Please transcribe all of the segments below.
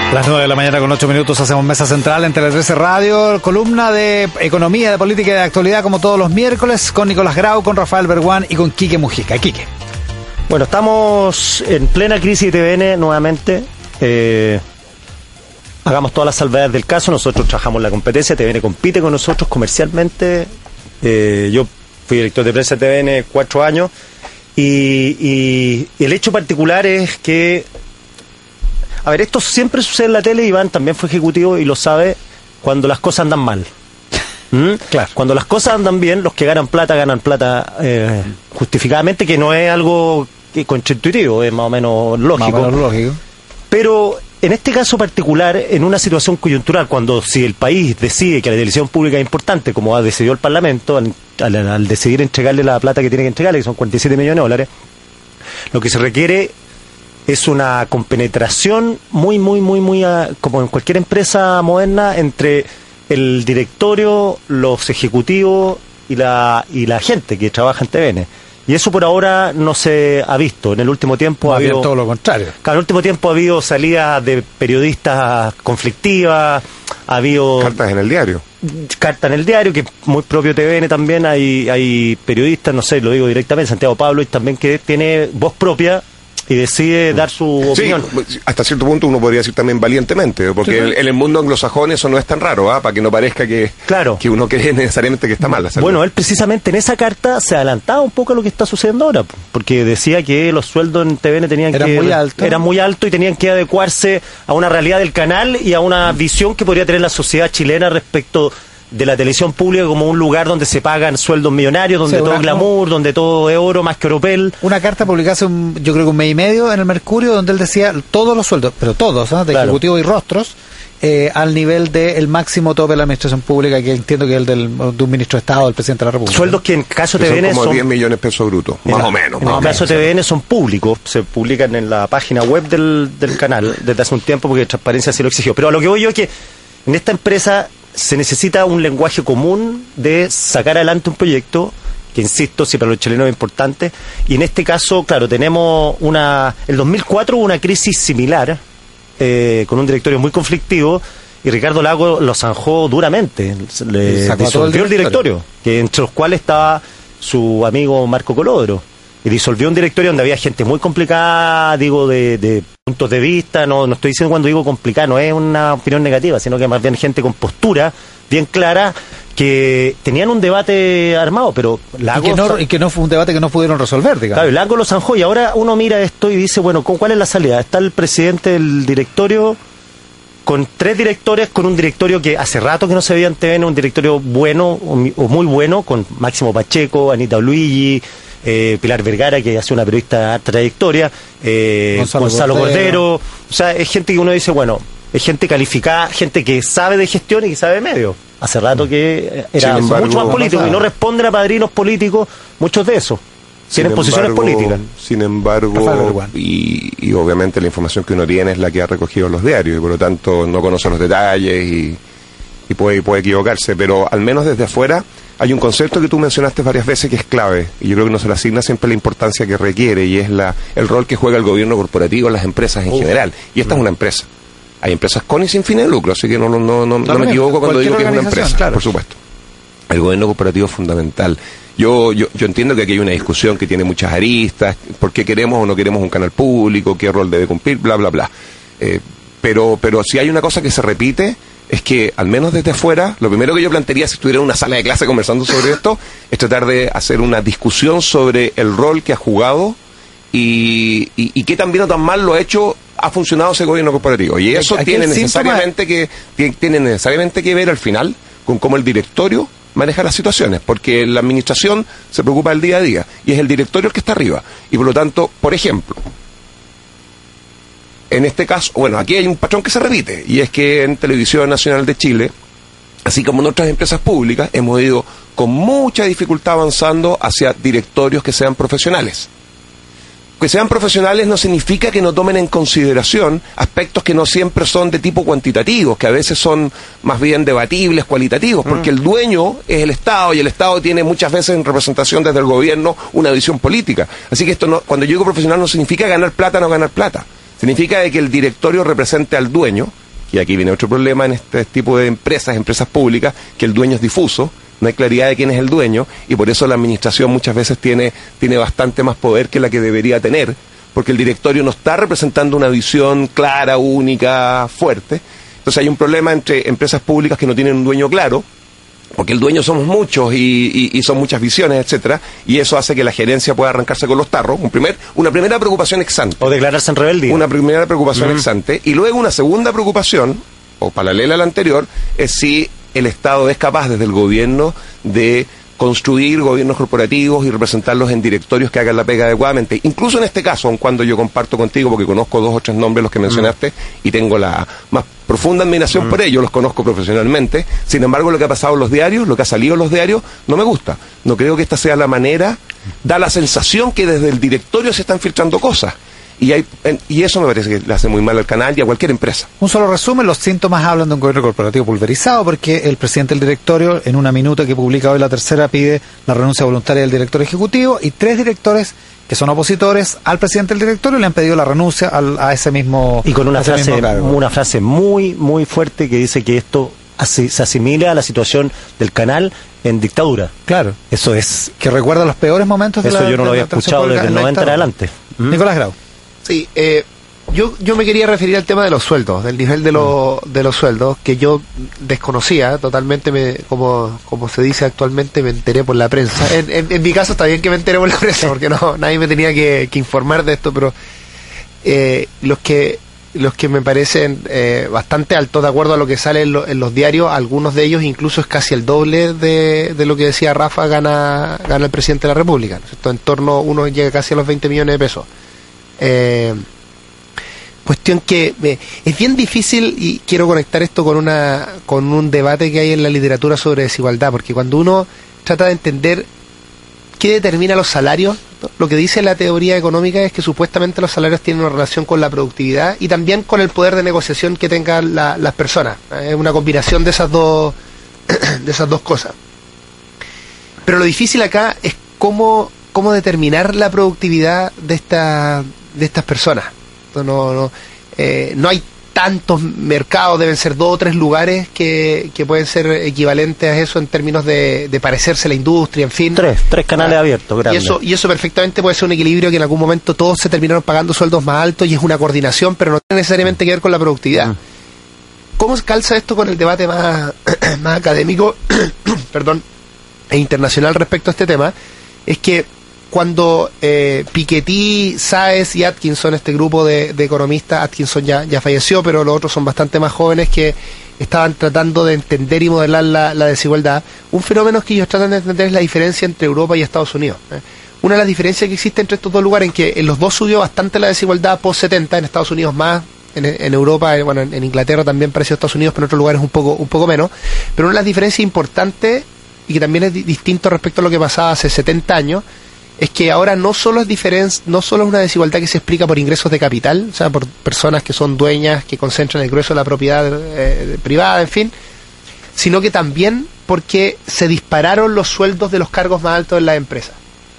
Las 9 de la mañana con 8 minutos hacemos mesa central en Tele 13 Radio, columna de economía, de política y de actualidad como todos los miércoles con Nicolás Grau, con Rafael Berguán y con Quique Mujica. Quique. Bueno, estamos en plena crisis de TVN nuevamente. Hagamos todas las salvedades del caso. Nosotros trabajamos en la competencia, TVN compite con nosotros comercialmente. Yo fui director de prensa de TVN 4 años y el hecho particular es que, a ver, esto siempre sucede en la tele. Iván también fue ejecutivo y lo sabe, cuando las cosas andan mal. Claro. Cuando las cosas andan bien, los que ganan plata justificadamente, que no es algo contraintuitivo, es más o menos lógico. Pero en este caso particular, en una situación coyuntural, cuando si el país decide que la televisión pública es importante, como ha decidido el Parlamento, al decidir entregarle la plata que tiene que entregarle, que son 47 millones de dólares, lo que se requiere es una compenetración muy, como en cualquier empresa moderna, entre el directorio, los ejecutivos y la gente que trabaja en TVN. Y eso por ahora no se ha visto. En el último tiempo ha habido todo lo contrario. En el último tiempo ha habido salidas de periodistas conflictivas, ha habido cartas en el diario. Carta en el diario, que es muy propio TVN también. Hay periodistas, no sé, lo digo directamente, Santiago Pablo, también, que tiene voz propia y decide dar su opinión. Sí, hasta cierto punto uno podría decir también valientemente, porque en el mundo anglosajón eso no es tan raro, para que no parezca que uno cree necesariamente que está mal. Bueno, él precisamente en esa carta se adelantaba un poco a lo que está sucediendo ahora, porque decía que los sueldos en TVN eran muy altos y tenían que adecuarse a una realidad del canal y a una visión que podría tener la sociedad chilena respecto de la televisión pública como un lugar donde se pagan sueldos millonarios, donde todo es glamour, donde todo es oro más que oropel. Una carta publicada hace yo creo que un mes y medio en el Mercurio, donde él decía todos los sueldos, pero todos, de ejecutivos y rostros, al nivel del máximo tope de la administración pública, que entiendo que es el de un ministro de Estado, del presidente de la República. Sueldos que en caso de TVN son como 10 millones de pesos brutos, más o menos. En el caso de TVN son públicos, se publican en la página web del canal desde hace un tiempo, porque Transparencia sí lo exigió. Pero a lo que voy yo es que en esta empresa se necesita un lenguaje común de sacar adelante un proyecto que, insisto, si para los chilenos es importante. Y en este caso, claro, tenemos el 2004 hubo una crisis similar, con un directorio muy conflictivo, y Ricardo Lagos lo zanjó duramente. Le disolvió el directorio, que entre los cuales estaba su amigo Marco Colodro. Y disolvió un directorio donde había gente muy complicada, digo, de puntos de vista, no estoy diciendo, cuando digo complicada, no es una opinión negativa, sino que más bien gente con postura bien clara, que tenían un debate armado, pero Lagos... Y que no fue un debate que no pudieron resolver, digamos. Claro, Lagos lo zanjó, y ahora uno mira esto y dice, bueno, ¿cuál es la salida? Está el presidente del directorio, con 3 directores, con un directorio que hace rato que no se veía en TVN, un directorio bueno o muy bueno, con Máximo Pacheco, Anita Luigi, Pilar Vergara, que hace una periodista de alta trayectoria, Gonzalo Cordero. O sea, es gente que uno dice, bueno, es gente calificada, gente que sabe de gestión y que sabe de medios. Hace rato que era mucho más político y no responden a padrinos políticos, muchos de esos. Tienen posiciones políticas. Sin embargo, y obviamente la información que uno tiene es la que ha recogido los diarios, y por lo tanto no conoce los detalles y puede equivocarse, pero al menos desde afuera hay un concepto que tú mencionaste varias veces que es clave, y yo creo que no se le asigna siempre la importancia que requiere, y es el rol que juega el gobierno corporativo en las empresas en general. Y esta es una empresa. Hay empresas con y sin fines de lucro, así que no me equivoco cuando digo que es una empresa, claro. Por supuesto. El gobierno corporativo es fundamental. Yo entiendo que aquí hay una discusión que tiene muchas aristas, por qué queremos o no queremos un canal público, qué rol debe cumplir, bla, bla, bla. Pero si hay una cosa que se repite, es que, al menos desde afuera, lo primero que yo plantearía si estuviera en una sala de clase conversando sobre esto, es tratar de hacer una discusión sobre el rol que ha jugado y qué tan bien o tan mal lo ha funcionado ese gobierno corporativo. Y eso tiene necesariamente que ver al final con cómo el directorio maneja las situaciones, porque la administración se preocupa del día a día y es el directorio el que está arriba. Y por lo tanto, por ejemplo, en este caso, bueno, aquí hay un patrón que se repite, y es que en Televisión Nacional de Chile, así como en otras empresas públicas, hemos ido con mucha dificultad avanzando hacia directorios que sean profesionales. Que sean profesionales no significa que no tomen en consideración aspectos que no siempre son de tipo cuantitativo, que a veces son más bien debatibles, cualitativos, porque el dueño es el Estado, y el Estado tiene muchas veces en representación desde el gobierno una visión política. Así que esto no, cuando yo digo profesional, no significa ganar plata o no ganar plata, Significa de que el directorio represente al dueño, y aquí viene otro problema en este tipo de empresas públicas, que el dueño es difuso, no hay claridad de quién es el dueño, y por eso la administración muchas veces tiene bastante más poder que la que debería tener, porque el directorio no está representando una visión clara, única, fuerte. Entonces hay un problema entre empresas públicas que no tienen un dueño claro, porque el dueño somos muchos y son muchas visiones, etcétera, y eso hace que la gerencia pueda arrancarse con los tarros. Una primera preocupación ex ante. O declararse en rebeldía. Una primera preocupación ex ante, y luego una segunda preocupación, o paralela a la anterior, es si el Estado es capaz desde el gobierno de construir gobiernos corporativos y representarlos en directorios que hagan la pega adecuadamente. Incluso en este caso, aun cuando yo comparto contigo, porque conozco 2 o 3 nombres los que mencionaste, y tengo la más profunda admiración por ellos, los conozco profesionalmente. Sin embargo, lo que ha pasado en los diarios, lo que ha salido en los diarios, no me gusta. No creo que esta sea la manera. Da la sensación que desde el directorio se están filtrando cosas. Y eso me parece que le hace muy mal al canal y a cualquier empresa. Un solo resumen: los síntomas hablan de un gobierno corporativo pulverizado, porque el presidente del directorio, en una minuta que publica hoy La Tercera, pide la renuncia voluntaria del director ejecutivo, y 3 directores que son opositores al presidente del directorio le han pedido la renuncia a ese mismo y con una frase muy muy fuerte que dice que esto se asimila a la situación del canal en dictadura. Claro. Eso es... Que recuerda los peores momentos de yo no lo había escuchado desde el 90 en adelante. Nicolás Grau. Sí, yo me quería referir al tema de los sueldos, del nivel de los sueldos, que yo desconocía totalmente, como se dice actualmente, me enteré por la prensa. En mi caso está bien que me enteré por la prensa, porque nadie me tenía que informar de esto, pero los que me parecen bastante altos, de acuerdo a lo que sale en los diarios, algunos de ellos incluso es casi el doble de lo que decía Rafa, gana el presidente de la República, ¿no es cierto? En torno, uno llega casi a los 20 millones de pesos. Cuestión que es bien difícil, y quiero conectar esto con un debate que hay en la literatura sobre desigualdad, porque cuando uno trata de entender qué determina los salarios, ¿no? Lo que dice la teoría económica es que supuestamente los salarios tienen una relación con la productividad y también con el poder de negociación que tengan las personas. Es una combinación de esas dos cosas. Pero lo difícil acá es cómo determinar la productividad de estas personas. No hay tantos mercados, deben ser 2 o 3 lugares que pueden ser equivalentes a eso en términos de parecerse a la industria, en fin. 3 canales abiertos, grandes. Y eso perfectamente puede ser un equilibrio, que en algún momento todos se terminaron pagando sueldos más altos y es una coordinación, pero no tiene necesariamente que ver con la productividad. ¿Cómo calza esto con el debate más académico perdón, e internacional respecto a este tema? Es que cuando Piketty, Sáez y Atkinson, este grupo de economistas, Atkinson ya falleció, pero los otros son bastante más jóvenes, que estaban tratando de entender y modelar la desigualdad, un fenómeno que ellos tratan de entender es la diferencia entre Europa y Estados Unidos. Una de las diferencias que existe entre estos dos lugares, en que en los dos subió bastante la desigualdad post-70, en Estados Unidos más, en Europa, bueno, en Inglaterra también pareció Estados Unidos, pero en otros lugares un poco menos. Pero una de las diferencias importantes, y que también es distinto respecto a lo que pasaba hace 70 años, es que ahora no solo es una desigualdad que se explica por ingresos de capital, o sea, por personas que son dueñas, que concentran el grueso de la propiedad privada, en fin, sino que también porque se dispararon los sueldos de los cargos más altos en las empresas.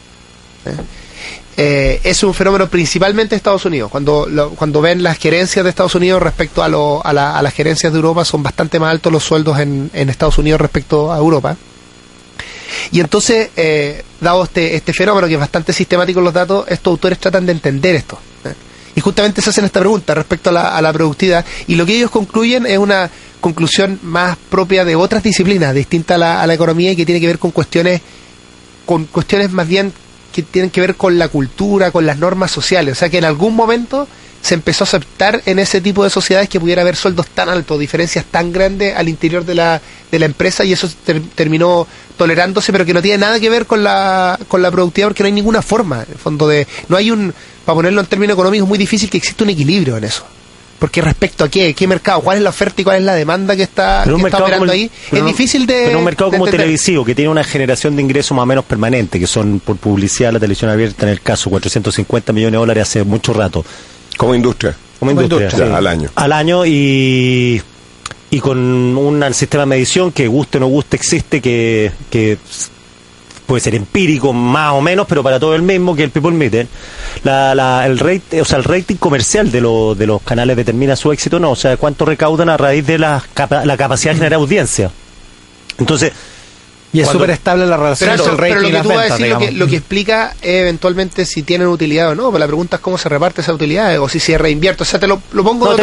Es un fenómeno principalmente de Estados Unidos. Cuando ven las gerencias de Estados Unidos respecto a las gerencias de Europa, son bastante más altos los sueldos en Estados Unidos respecto a Europa. Y entonces, dado este fenómeno que es bastante sistemático en los datos, estos autores tratan de entender esto. Y justamente se hacen esta pregunta respecto a la productividad, y lo que ellos concluyen es una conclusión más propia de otras disciplinas, distinta a la economía, y que tiene que ver con cuestiones más bien que tienen que ver con la cultura, con las normas sociales. O sea, que en algún momento se empezó a aceptar en ese tipo de sociedades que pudiera haber sueldos tan altos, diferencias tan grandes al interior de la empresa, y eso terminó tolerándose, pero que no tiene nada que ver con la productividad, porque no hay ninguna forma, en el fondo, no hay para ponerlo en términos económicos, es muy difícil que exista un equilibrio en eso. Porque respecto a qué mercado, cuál es la oferta y cuál es la demanda que está operando ahí, es difícil de... Pero un mercado como televisivo, que tiene una generación de ingresos más o menos permanente, que son por publicidad, la televisión abierta en el caso, $450 millones hace mucho rato. Como industria. Sí. Al año y con un sistema de medición que guste o no guste existe, que puede ser empírico más o menos, pero para todo el mismo, que el People Meter, el rating comercial de los canales determina su éxito, no, o sea, cuánto recaudan a raíz de la capacidad de generar audiencia. Entonces, y es súper estable la relación entre el rating pero lo y que las tú vas a ventas, decir, digamos. lo que explica eventualmente si tienen utilidad o no, pero la pregunta es cómo se reparte esa utilidad o si se reinvierte. O sea, te lo pongo no,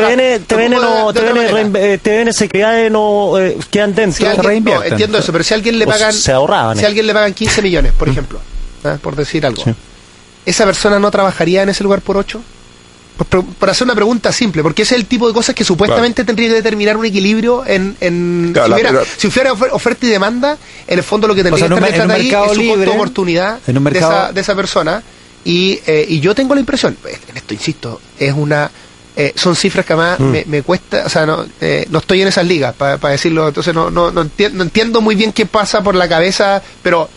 TVN secretarias quedan dentro, si reinvierten. Entiendo eso, pero si a alguien le pagan, se ahorraban. Si a alguien le pagan 15 millones, por ejemplo, por decir algo, sí. ¿Esa persona no trabajaría en ese lugar por 8? Por hacer una pregunta simple, porque ese es el tipo de cosas que supuestamente tendría que determinar un equilibrio si hubiera oferta y demanda, en el fondo lo que tendría que estar detrás de ahí es su costo de oportunidad de esa persona. Y yo tengo la impresión, en esto insisto, son cifras que además me cuesta, o sea, no estoy en esas ligas para decirlo, entonces no entiendo muy bien qué pasa por la cabeza, pero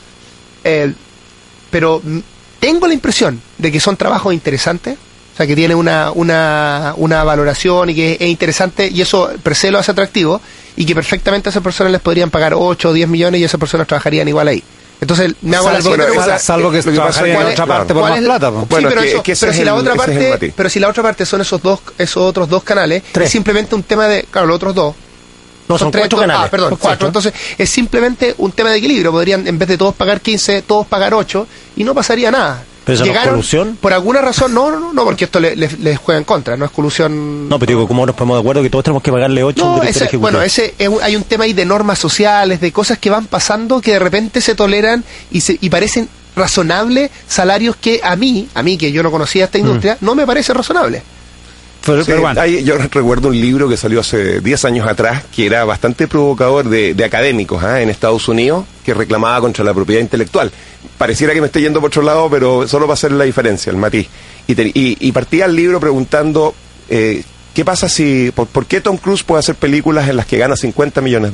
tengo la impresión de que son trabajos interesantes. O sea, que tiene una valoración y que es interesante, y eso per se lo hace atractivo, y que perfectamente a esas personas les podrían pagar 8 o 10 millones y esas personas trajarían igual ahí. Entonces, me hago la siguiente pregunta. Salvo que trabajarían en otra parte por más plata. Bueno, pero si la otra parte son esos otros dos canales, es simplemente un tema de, claro, los otros dos. No, son 4 canales. Perdón, 4. Entonces, es simplemente un tema de equilibrio. Podrían, en vez de todos pagar 15, todos pagar 8, y no pasaría nada. ¿Pero eso no es colusión? Por alguna razón, no, porque esto les juega en contra, no es colusión. No, pero digo, ¿cómo nos ponemos de acuerdo que todos tenemos que pagarle 8 a un director ejecutivo? Bueno, hay un tema ahí de normas sociales, de cosas que van pasando que de repente se toleran y parecen razonables salarios que a mí que yo no conocía esta industria, no me parece razonable. Pero bueno. Yo recuerdo un libro que salió hace 10 años atrás que era bastante provocador de académicos en Estados Unidos, que reclamaba contra la propiedad intelectual. Pareciera que me estoy yendo por otro lado, pero solo para hacer la diferencia, el matiz. Y partía el libro preguntando ¿qué pasa si por qué Tom Cruise puede hacer películas en las que gana $50 millones?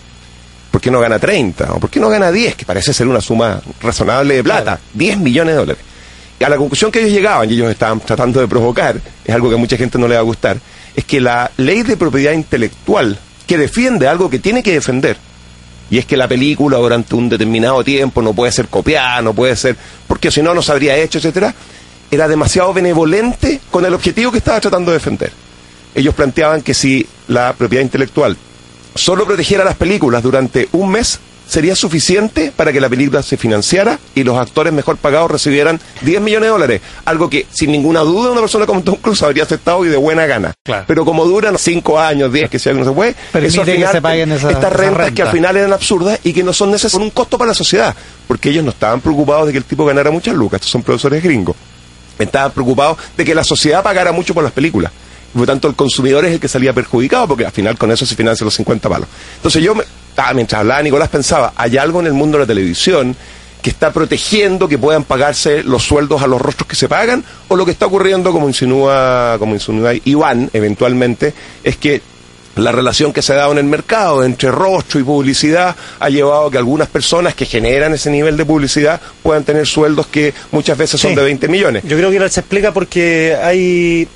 ¿Por qué no gana 30? ¿O por qué no gana 10? Que parece ser una suma razonable de plata. Claro. $10 millones. Y a la conclusión que ellos llegaban, y ellos estaban tratando de provocar, es algo que a mucha gente no le va a gustar, es que la ley de propiedad intelectual, que defiende algo que tiene que defender, y es que la película durante un determinado tiempo no puede ser copiada, no puede ser, porque si no, no se habría hecho, etcétera, era demasiado benevolente con el objetivo que estaba tratando de defender. Ellos planteaban que si la propiedad intelectual solo protegiera las películas durante un mes, sería suficiente para que la película se financiara y los actores mejor pagados recibieran $10 millones, algo que sin ninguna duda una persona como Tom Cruise habría aceptado y de buena gana. Claro. Pero como duran 5 años, 10, que sea que no se puede, eso al final, que se paguen estas rentas que al final eran absurdas y que no son necesarias, son un costo para la sociedad, porque ellos no estaban preocupados de que el tipo ganara muchas lucas, estos son profesores gringos, estaban preocupados de que la sociedad pagara mucho por las películas. Por lo tanto, el consumidor es el que salía perjudicado, porque al final con eso se financian los 50 palos. Entonces mientras hablaba Nicolás, pensaba, hay algo en el mundo de la televisión que está protegiendo que puedan pagarse los sueldos a los rostros que se pagan, o lo que está ocurriendo, como insinúa Iván, eventualmente, es que la relación que se ha dado en el mercado entre rostro y publicidad ha llevado a que algunas personas que generan ese nivel de publicidad puedan tener sueldos que muchas veces son de 20 millones. Yo creo que se explica porque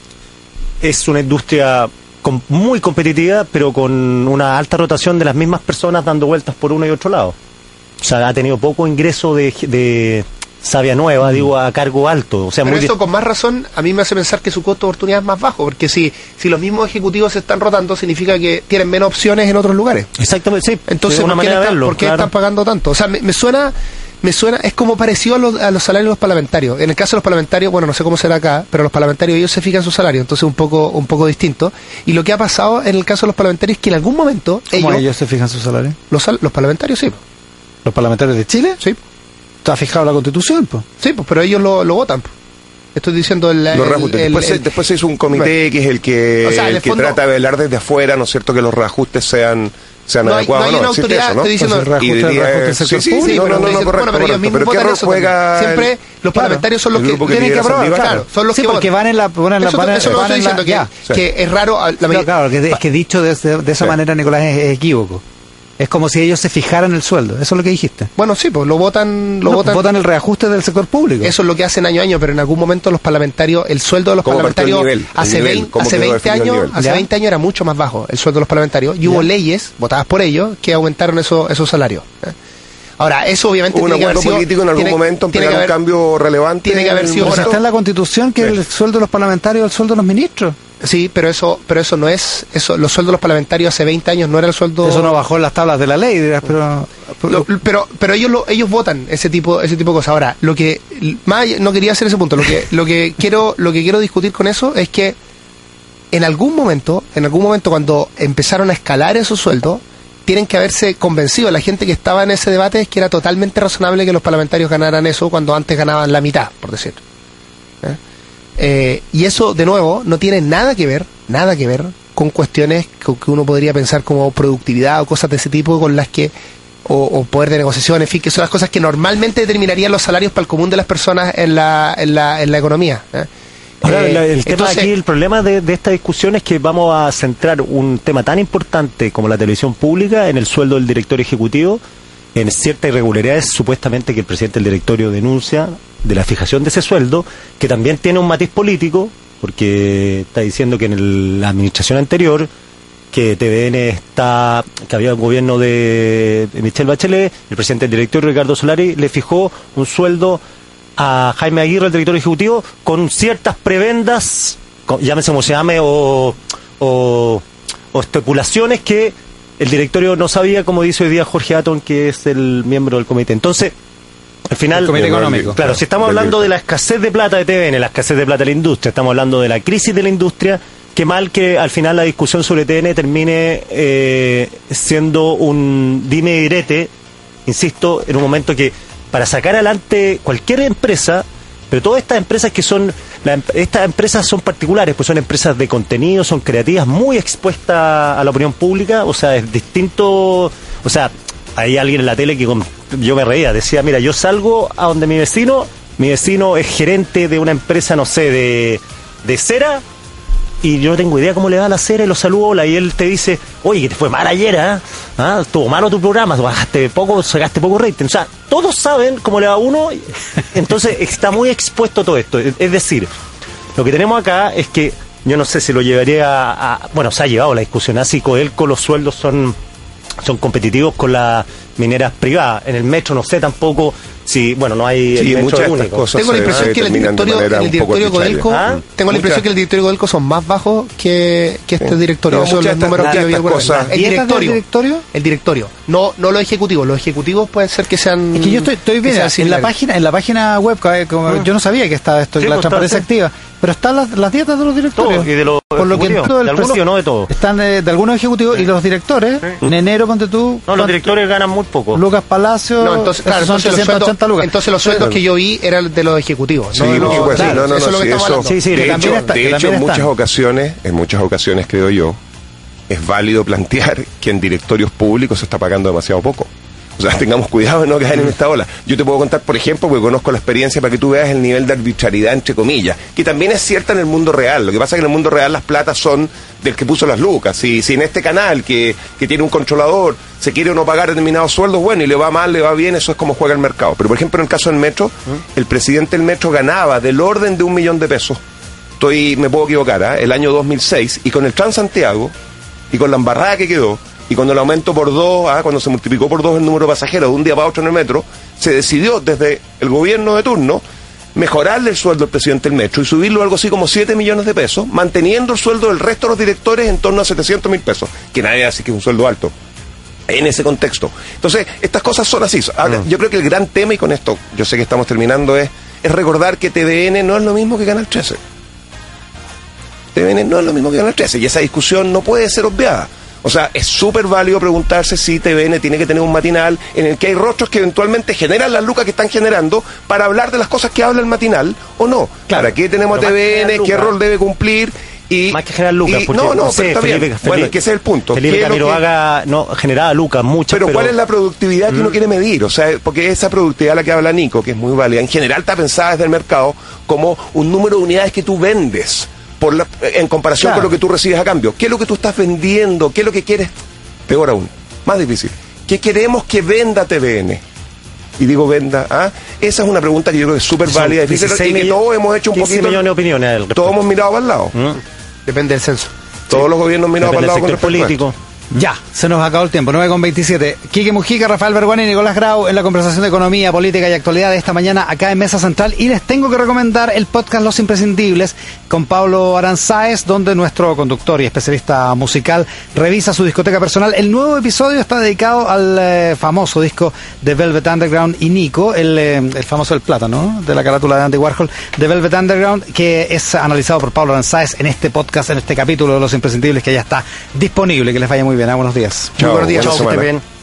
es una industria muy competitiva, pero con una alta rotación de las mismas personas dando vueltas por uno y otro lado. O sea, ha tenido poco ingreso de savia nueva, a cargo alto. O sea, pero eso con más razón a mí me hace pensar que su costo de oportunidad es más bajo, porque si los mismos ejecutivos se están rotando, significa que tienen menos opciones en otros lugares. Exactamente, sí. Entonces, ¿por qué están pagando tanto? O sea, me suena, es como parecido a los salarios de los parlamentarios. En el caso de los parlamentarios, bueno, no sé cómo será acá, pero los parlamentarios ellos se fijan su salario, entonces un poco distinto. Y lo que ha pasado en el caso de los parlamentarios es que en algún momento ellos se fijan su salario. Los parlamentarios sí. ¿Los parlamentarios de Chile? Sí. ¿Está fijado la Constitución? Pues. Sí, pues, pero ellos lo votan. Estoy diciendo después se hizo un comité que es el que fondo, trata de velar desde afuera, ¿no es cierto?, que los reajustes sean adecuados. No hay una autoridad, eso, ¿no? Estoy diciendo... Correcto. Pero ellos mismos votan eso. Siempre los parlamentarios son los que tienen que aprobar. Claro, son los que porque van en la... Eso lo estoy diciendo, que es raro... Claro, es que dicho de esa manera, Nicolás, es equívoco. Es como si ellos se fijaran el sueldo. Eso es lo que dijiste. Bueno, sí, pues votan el reajuste del sector público. Eso es lo que hacen año a año, pero en algún momento los parlamentarios, el sueldo de los parlamentarios hace 20 años era mucho más bajo el sueldo de los parlamentarios y hubo leyes votadas por ellos que aumentaron esos salarios. Ahora, eso obviamente Hubo un acuerdo político en algún momento en pegar un cambio relevante. Tiene que haber sido. Está en la Constitución que el sueldo de los parlamentarios es el sueldo de los ministros. Sí, pero eso no es eso. Los sueldos de los parlamentarios hace 20 años no era el sueldo. Eso no bajó en las tablas de la ley, dirás, pero ellos votan ese tipo de cosas. Ahora, lo que más no quería hacer ese punto. Lo que quiero discutir con eso es que en algún momento cuando empezaron a escalar esos sueldos, tienen que haberse convencido a la gente que estaba en ese debate es que era totalmente razonable que los parlamentarios ganaran eso cuando antes ganaban la mitad, por decir. Y eso, de nuevo, no tiene nada que ver con cuestiones que uno podría pensar como productividad o cosas de ese tipo con las que, o poder de negociación, en fin, que son las cosas que normalmente determinarían los salarios para el común de las personas en la economía. Ahora, el tema aquí, el problema de esta discusión es que vamos a centrar un tema tan importante como la televisión pública en el sueldo del director ejecutivo, en ciertas irregularidades supuestamente que el presidente del directorio denuncia de la fijación de ese sueldo, que también tiene un matiz político, porque está diciendo que en la administración anterior, que TVN que había un gobierno de Michelle Bachelet, el presidente del directorio, Ricardo Solari, le fijó un sueldo a Jaime Aguirre, el director ejecutivo, con ciertas prebendas, llámese como se llame, o especulaciones que el directorio no sabía, como dice hoy día Jorge Atton, que es el miembro del comité. Entonces, al final, el comité económico. Claro, si estamos hablando de la escasez de plata de TVN, la escasez de plata de la industria, estamos hablando de la crisis de la industria, qué mal que al final la discusión sobre TVN termine siendo un dime y direte, insisto, en un momento que para sacar adelante cualquier empresa, pero todas estas empresas estas empresas son particulares, pues son empresas de contenido, son creativas, muy expuestas a la opinión pública, o sea, es distinto, o sea, hay alguien en la tele que yo me reía, decía, mira, yo salgo a donde mi vecino es gerente de una empresa, no sé, de cera, y yo no tengo idea cómo le va a la cera, y lo saludo, hola, y él te dice, oye, que te fue mal ayer, estuvo malo tu programa, sacaste poco rating, o sea, todos saben cómo le va a uno, entonces está muy expuesto todo esto. Es decir, lo que tenemos acá es que, yo no sé si lo llevaría bueno, se ha llevado la discusión, así Codelco, los sueldos son competitivos con las mineras privadas, en el metro no sé tampoco si, bueno, no hay sí, el metro único. Cosas tengo la impresión que el directorio Codelco, tengo la impresión que el directorio Codelco son más bajos que este directorio. No, esos son los números que yo vi alguna vez. El directorio, no los ejecutivos. Los ejecutivos pueden ser que sean. Es que yo estoy viendo en la página web, yo no sabía que estaba esto, la transparencia activa, pero están las dietas de los directorios. Todos, y de los por lo que de algunos, no de todos. Están de algunos ejecutivos y los directores. En enero, ponte tú. No, los directores ganan muy poco. Lucas Palacio. No, entonces, claro, son 380 lucas. Entonces los sueldos que yo vi eran de los ejecutivos. Sí, de hecho, en muchas ocasiones creo yo, es válido plantear que en directorios públicos se está pagando demasiado poco. O sea, tengamos cuidado de no caer en esta ola. Yo te puedo contar, por ejemplo, porque conozco la experiencia para que tú veas el nivel de arbitrariedad, entre comillas, que también es cierta en el mundo real. Lo que pasa es que en el mundo real las platas son del que puso las lucas. Si en este canal, que tiene un controlador, se quiere o no pagar determinados sueldos, bueno, y le va mal, le va bien, eso es como juega el mercado. Pero, por ejemplo, en el caso del metro, el presidente del metro ganaba del orden de 1 millón de pesos. Me puedo equivocar, el año 2006, y con el Transantiago, y con la embarrada que quedó, y cuando el aumento por 2, cuando se multiplicó por 2 el número de pasajeros de un día para otro en el metro, se decidió desde el gobierno de turno mejorarle el sueldo al presidente del metro y subirlo algo así como 7 millones de pesos, manteniendo el sueldo del resto de los directores en torno a 700.000 pesos, que nadie hace que es un sueldo alto en ese contexto. Entonces, estas cosas son así. Ahora, yo creo que el gran tema, y con esto yo sé que estamos terminando, es recordar que TVN no es lo mismo que Canal 13. TVN no es lo mismo que Canal 13, y esa discusión no puede ser obviada. O sea, es súper válido preguntarse si TVN tiene que tener un matinal en el que hay rostros que eventualmente generan las lucas que están generando para hablar de las cosas que habla el matinal, o no. Claro, ¿para qué tenemos a TVN? ¿Qué rol debe cumplir? Y, más que generar lucas, porque no sé, está bien. Bueno, es que ese es el punto. Felipe Camiroaga generaba lucas muchas, pero ¿cuál es la productividad que uno quiere medir? O sea, porque esa productividad a la que habla Nico, que es muy válida, en general está pensada desde el mercado como un número de unidades que tú vendes en comparación con lo que tú recibes a cambio. ¿Qué es lo que tú estás vendiendo? ¿Qué es lo que quieres? Peor aún, más difícil. ¿Qué queremos que venda TVN? Y digo venda, esa es una pregunta que yo creo que es súper válida, difícil, y que todos hemos hecho un poquito. Millones de opiniones. Todos hemos mirado para el lado. Depende del censo. Todos los gobiernos mirado para el lado con respecto político. Ya, se nos acabó el tiempo, 9:27. Quique Mujica, Rafael Berguán y Nicolás Grau en la conversación de economía, política y actualidad de esta mañana acá en Mesa Central. Y les tengo que recomendar el podcast Los Imprescindibles con Pablo Aranzáez, donde nuestro conductor y especialista musical revisa su discoteca personal. El nuevo episodio está dedicado al famoso disco de Velvet Underground y Nico, el famoso El Plátano, de la carátula de Andy Warhol, de Velvet Underground, que es analizado por Pablo Aranzáez en este podcast, en este capítulo de Los Imprescindibles, que ya está disponible. Que les vaya muy bien. Buenos días. Chao, muy buenos días. buena Chao, que esté semana. bien.